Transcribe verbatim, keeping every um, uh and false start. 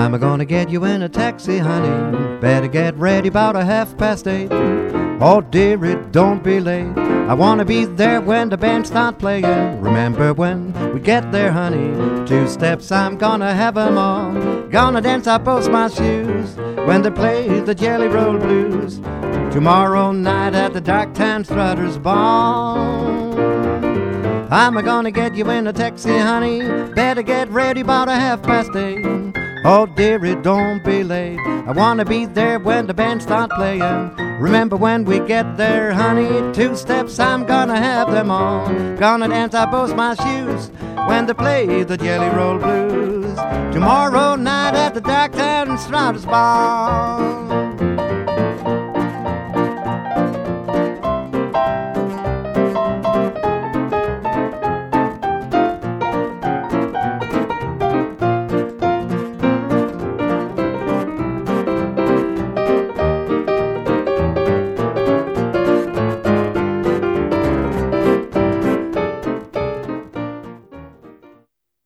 I'm gonna get you in a taxi, honey. Better get ready about a half past eight. Oh, dearie, don't be late. I wanna be there when the band start playing. Remember when we get there, honey? Two steps, I'm gonna have 'em all. Gonna dance out both my shoes when they play the Jelly Roll Blues. Tomorrow night at the Darktown Strutters Ball. I'm gonna get you in a taxi, honey. Better get ready about a half past eight. Oh, dearie, don't be late. I wanna be there when the band start playing. Remember when we get there, honey? Two steps, I'm gonna have them all. Gonna dance out both my shoes when they play the Jelly Roll Blues. Tomorrow night at the Darktown Strutters Ball.